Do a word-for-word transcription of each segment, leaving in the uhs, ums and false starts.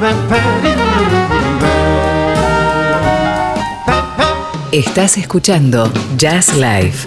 Estás escuchando Jazz Life.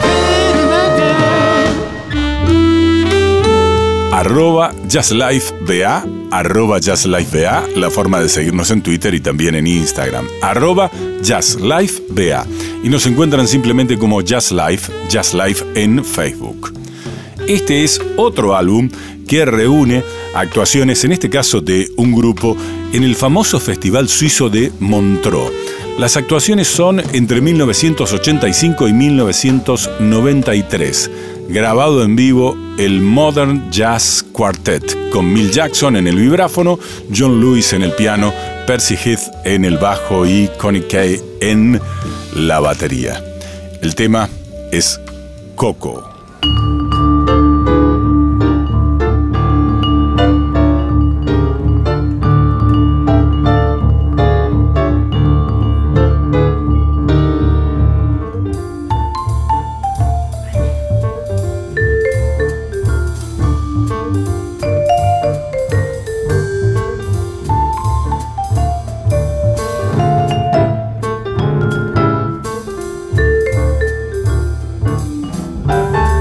Arroba JazzLifeBA, arroba JazzLifeBA, la forma de seguirnos en Twitter y también en Instagram. Arroba JazzLifeBA. Y nos encuentran simplemente como Jazz Life, Jazz Life en Facebook. Este es otro álbum que reúne actuaciones, en este caso de un grupo, en el famoso Festival Suizo de Montreux. Las actuaciones son entre mil novecientos ochenta y cinco y mil novecientos noventa y tres. Grabado en vivo el Modern Jazz Quartet, con Milt Jackson en el vibráfono, John Lewis en el piano, Percy Heath en el bajo y Connie Kay en la batería. El tema es Coco. Bye.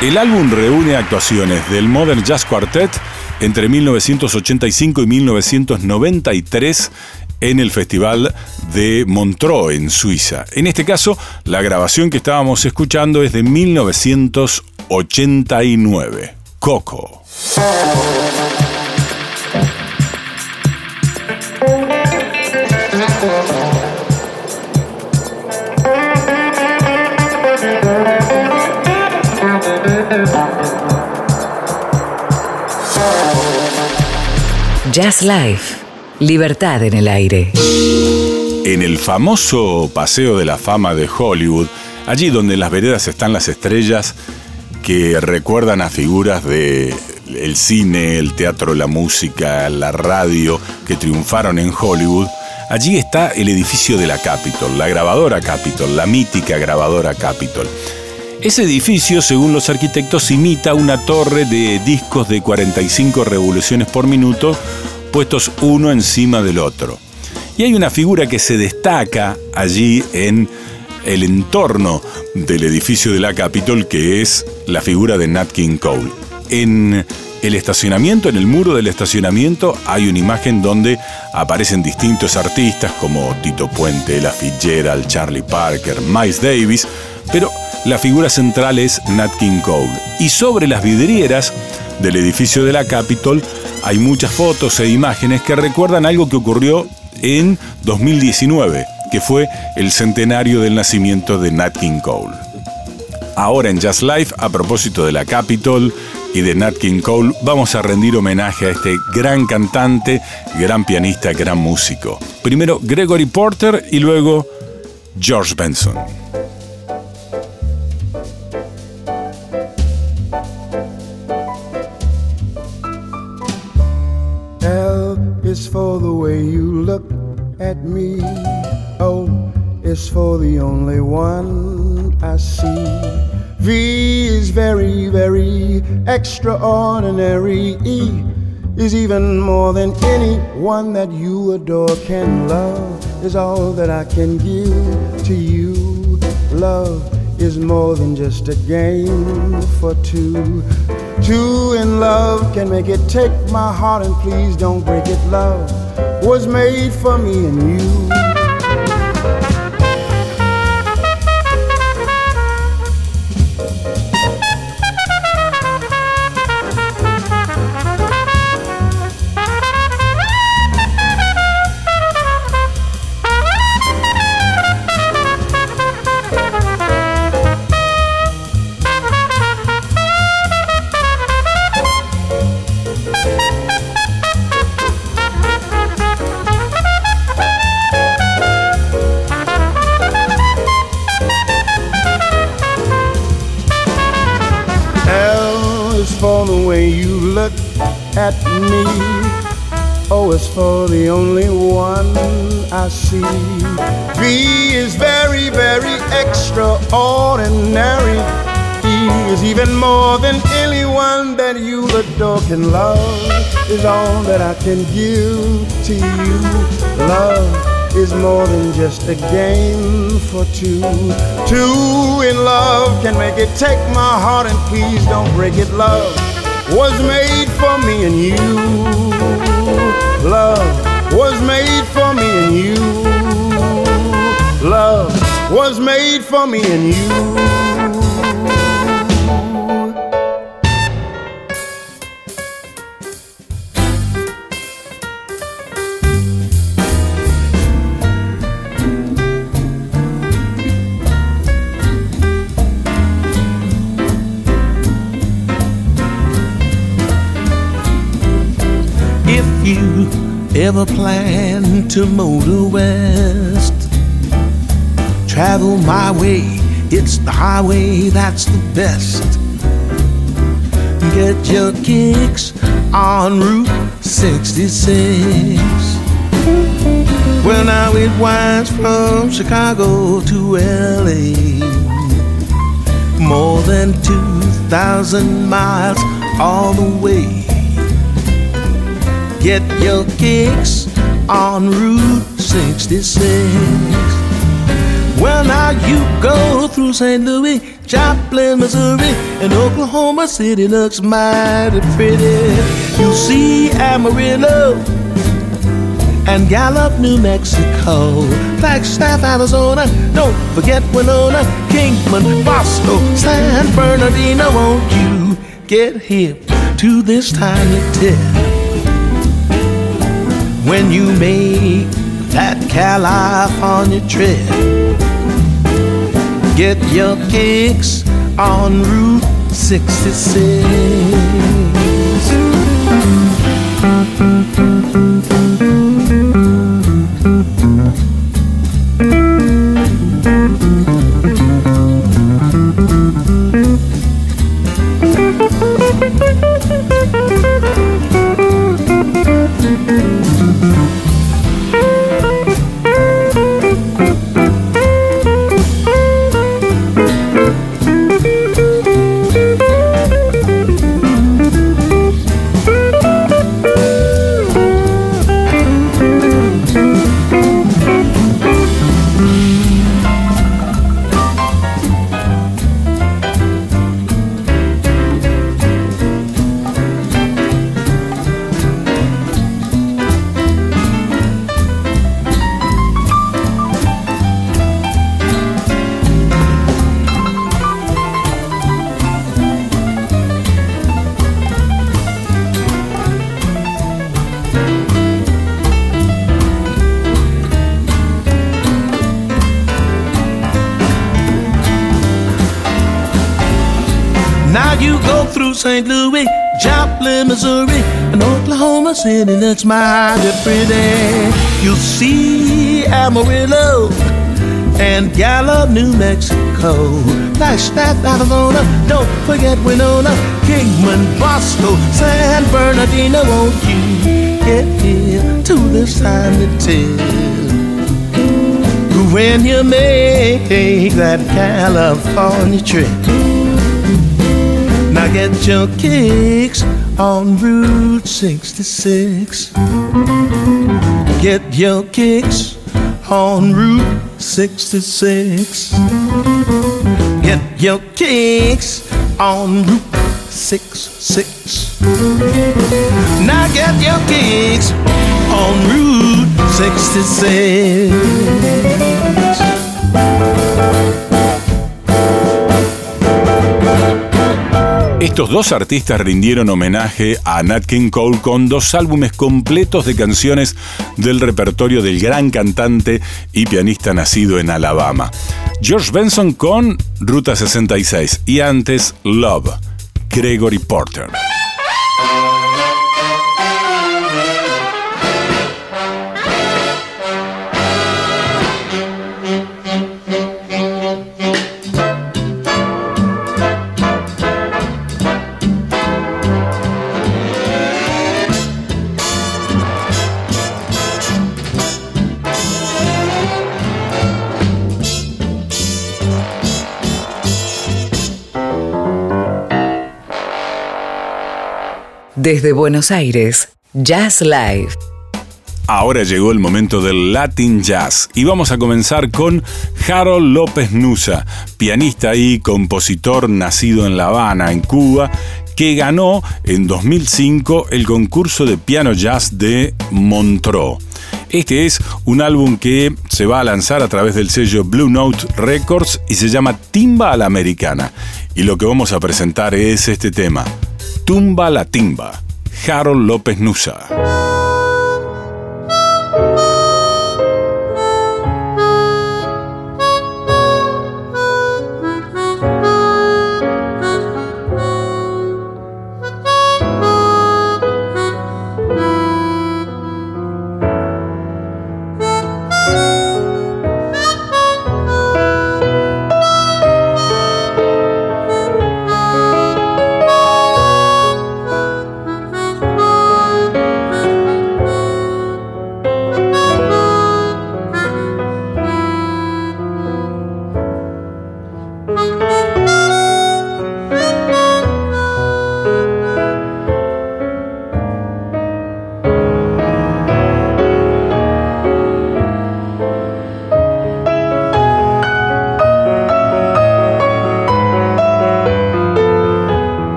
El álbum reúne actuaciones del Modern Jazz Quartet entre mil novecientos ochenta y cinco y mil novecientos noventa y tres en el Festival de Montreux, en Suiza. En este caso, la grabación que estábamos escuchando es de mil novecientos ochenta y nueve. Coco. Jazz Life. Libertad en el aire. En el famoso Paseo de la Fama de Hollywood, allí donde en las veredas están las estrellas que recuerdan a figuras de el cine, el teatro, la música, la radio que triunfaron en Hollywood, allí está el edificio de la Capitol, la grabadora Capitol, la mítica grabadora Capitol. Ese edificio, según los arquitectos, imita una torre de discos de cuarenta y cinco revoluciones por minuto, puestos uno encima del otro. Y hay una figura que se destaca allí en el entorno del edificio de la Capitol, que es la figura de Nat King Cole. En el estacionamiento, en el muro del estacionamiento, hay una imagen donde aparecen distintos artistas como Tito Puente, Ella Fitzgerald, Charlie Parker, Miles Davis, pero la figura central es Nat King Cole. Y sobre las vidrieras del edificio de la Capitol hay muchas fotos e imágenes que recuerdan algo que ocurrió en dos mil diecinueve, que fue el centenario del nacimiento de Nat King Cole. Ahora en Jazz Life, a propósito de la Capitol y de Nat King Cole, vamos a rendir homenaje a este gran cantante, gran pianista, gran músico. Primero Gregory Porter y luego George Benson. Is for the way you look at me. O is for the only one I see. V is very, very extraordinary. E is even more than anyone that you adore can love. Is all that I can give to you. Love is more than just a game for two. Two in love can make it. Take my heart and please don't break it. Love was made for me and you. For the way you look at me. O is for the only one I see. B is very, very extraordinary. E is even more than anyone that you adore can love. Is all that I can give to you. Love is more than just a game for two. Two in love can make it. Take my heart and please don't break it. Love was made for me and you. Love was made for me and you. Love was made for me and you. You ever plan to motor west? Travel my way, it's the highway that's the best. Get your kicks on Route sixty-six. Well, now it winds from Chicago to L A, more than two thousand miles all the way. Get your kicks on Route sixty-six. Well, now you go through Saint Louis, Joplin, Missouri, and Oklahoma City looks mighty pretty. You see Amarillo and Gallup, New Mexico, Flagstaff, Arizona, don't forget Winona, Kingman, Bosco, San Bernardino. Won't you get hip to this tiny tip when you make that California trip? Get your kicks on Route sixty-six. Saint Louis, Joplin, Missouri, and Oklahoma City looks mighty pretty. You'll see Amarillo and Gallup, New Mexico, Flagstaff, Arizona, don't forget Winona, Kingman, Bosco, San Bernardino. Won't you get here to this time to tell when you make that California trip? Now get your kicks on Route sixty-six. Get your kicks on Route sixty-six. Get your kicks on Route sixty-six. Now get your kicks on Route sixty-six. Estos dos artistas rindieron homenaje a Nat King Cole con dos álbumes completos de canciones del repertorio del gran cantante y pianista nacido en Alabama. George Benson con Ruta sesenta y seis y antes Love, Gregory Porter. Desde Buenos Aires, Jazz Live. Ahora llegó el momento del Latin Jazz y vamos a comenzar con Harold López Nussa, pianista y compositor nacido en La Habana, en Cuba, que ganó en dos mil cinco el concurso de piano jazz de Montreux. Este es un álbum que se va a lanzar a través del sello Blue Note Records y se llama Timba a la Americana. Y lo que vamos a presentar es este tema, Tumba la Timba, Harold López Nussa.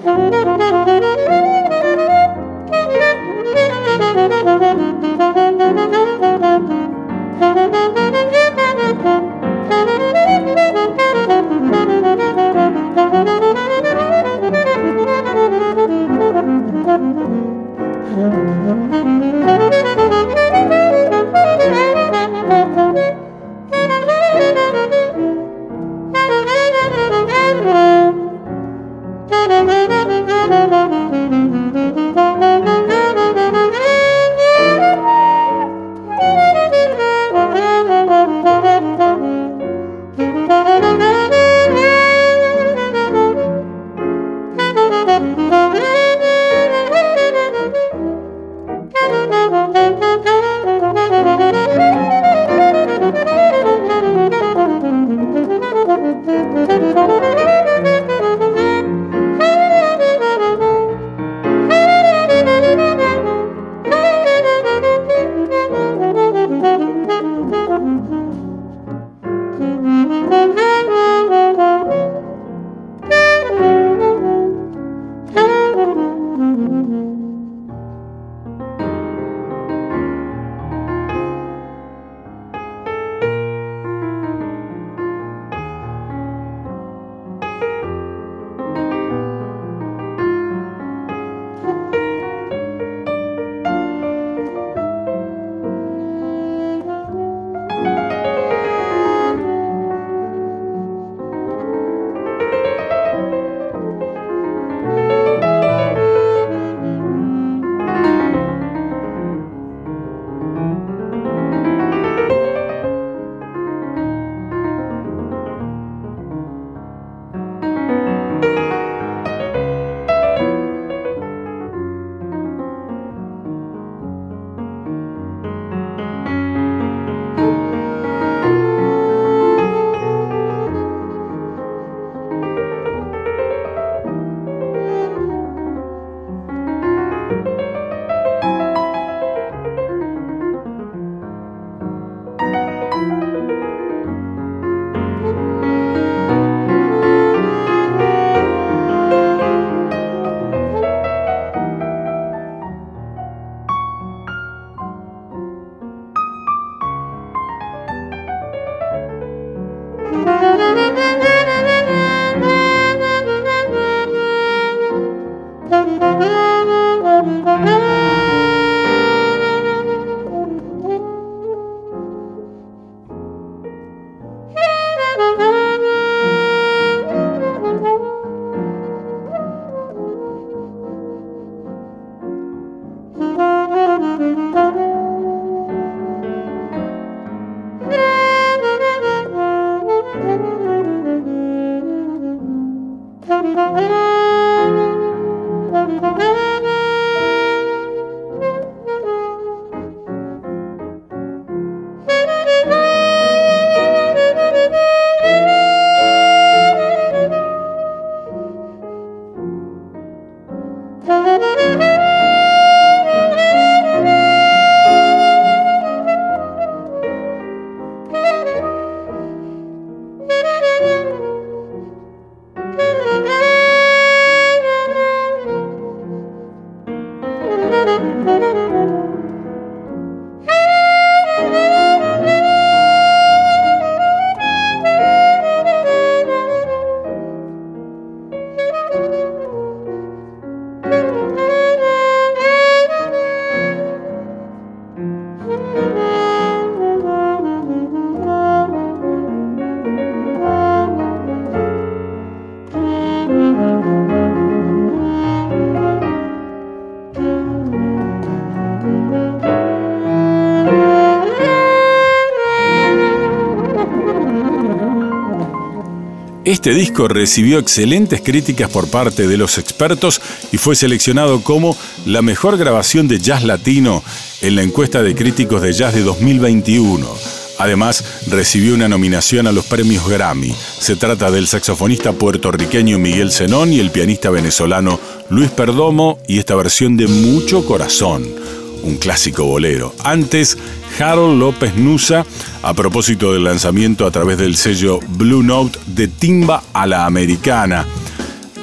Este disco recibió excelentes críticas por parte de los expertos y fue seleccionado como la mejor grabación de jazz latino en la encuesta de críticos de jazz de dos mil veintiuno. Además, recibió una nominación a los premios Grammy. Se trata del saxofonista puertorriqueño Miguel Zenón y el pianista venezolano Luis Perdomo, y esta versión de Mucho Corazón, un clásico bolero. Antes, Harold López Nussa, a propósito del lanzamiento a través del sello Blue Note de Timba a la Americana,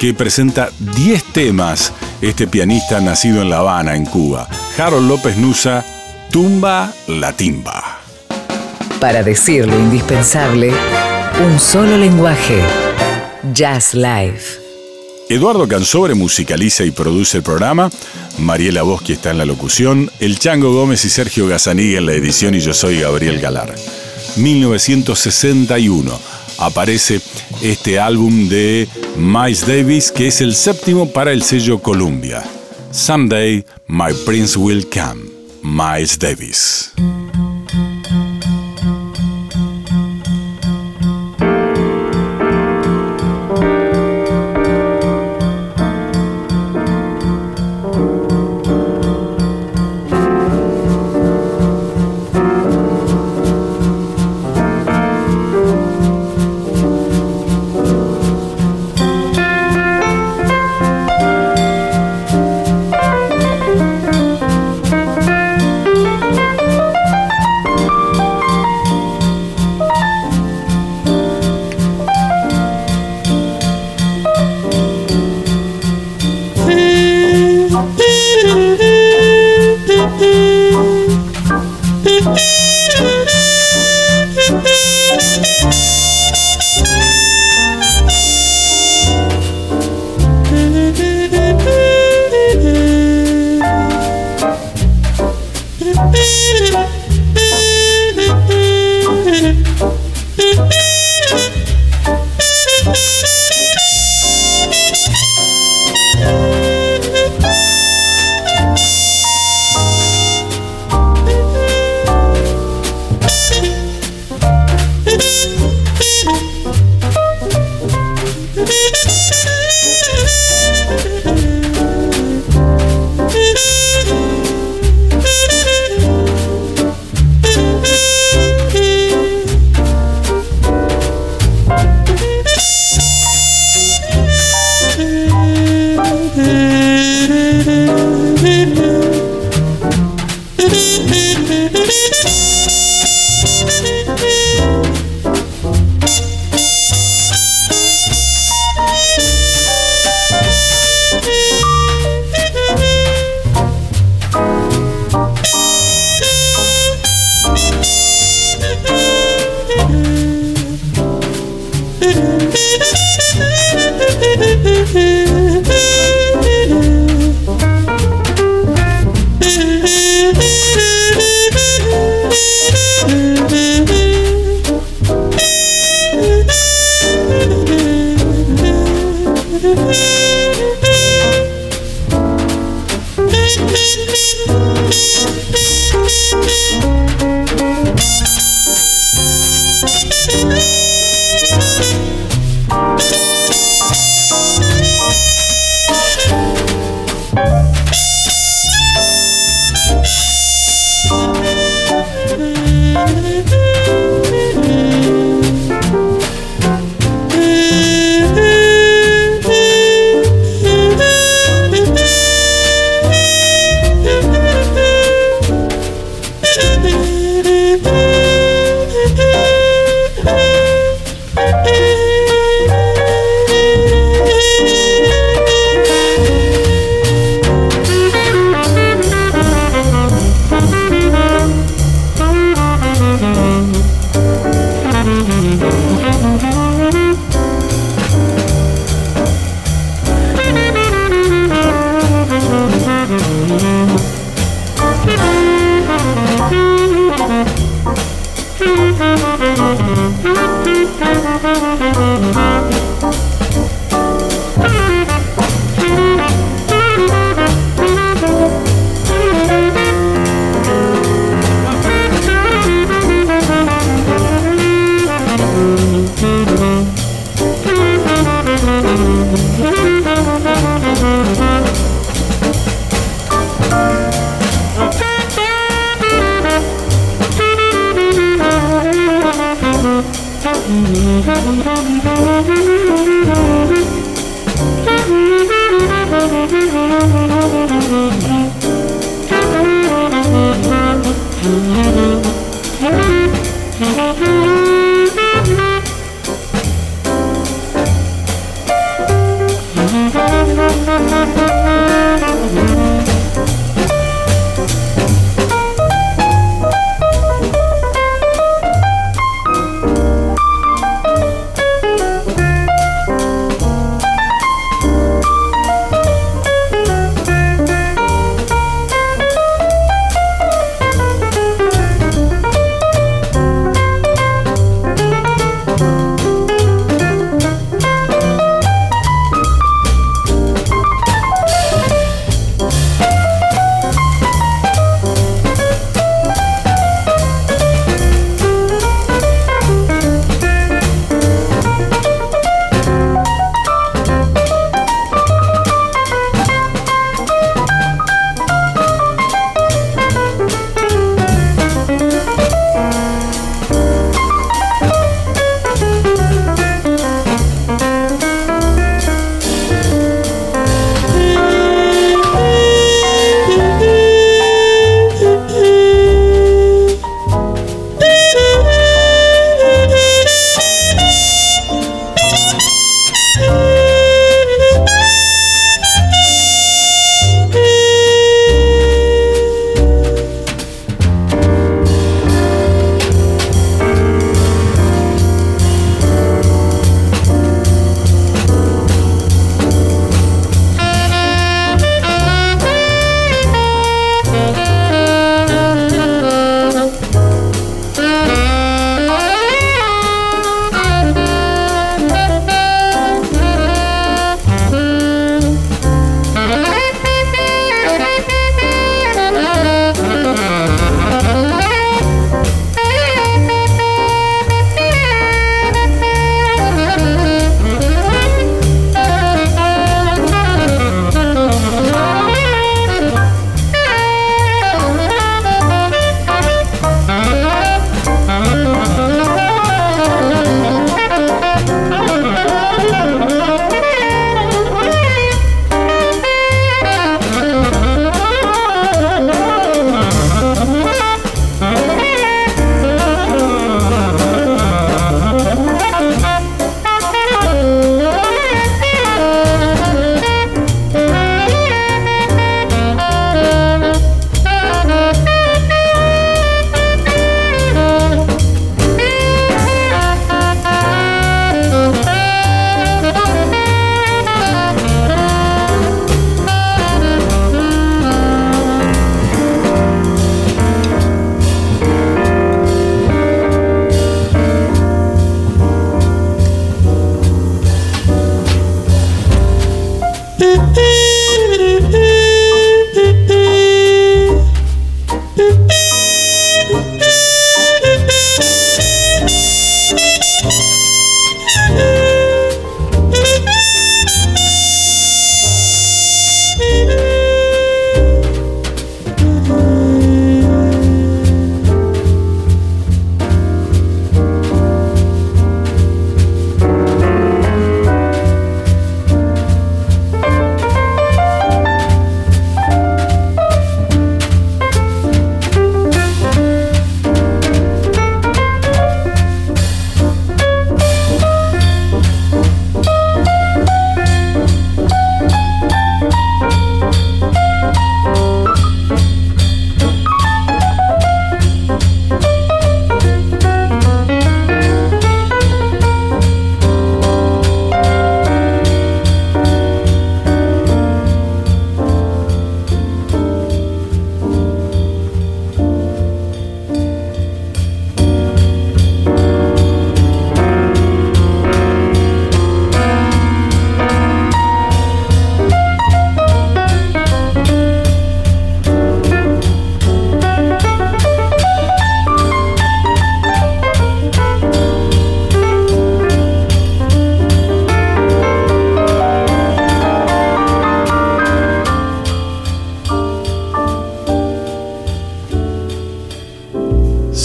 que presenta diez temas, este pianista nacido en La Habana, en Cuba. Harold López Nussa, Tumba la Timba. Para decir lo indispensable, un solo lenguaje. Jazz Live. Eduardo Cansobre musicaliza y produce el programa. Mariela Boschi está en la locución. El Chango Gómez y Sergio Gazzaniga en la edición y yo soy Gabriel Galar. mil novecientos sesenta y uno aparece este álbum de Miles Davis, que es el séptimo para el sello Columbia. Someday My Prince Will Come. Miles Davis.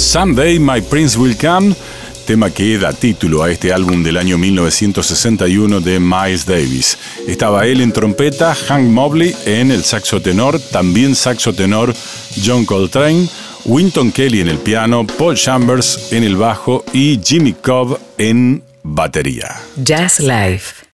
Someday My Prince Will Come, tema que da título a este álbum del año mil novecientos sesenta y uno de Miles Davis. Estaba él en trompeta, Hank Mobley en el saxo tenor, también saxo tenor John Coltrane, Wynton Kelly en el piano, Paul Chambers en el bajo y Jimmy Cobb en batería. Jazz Life.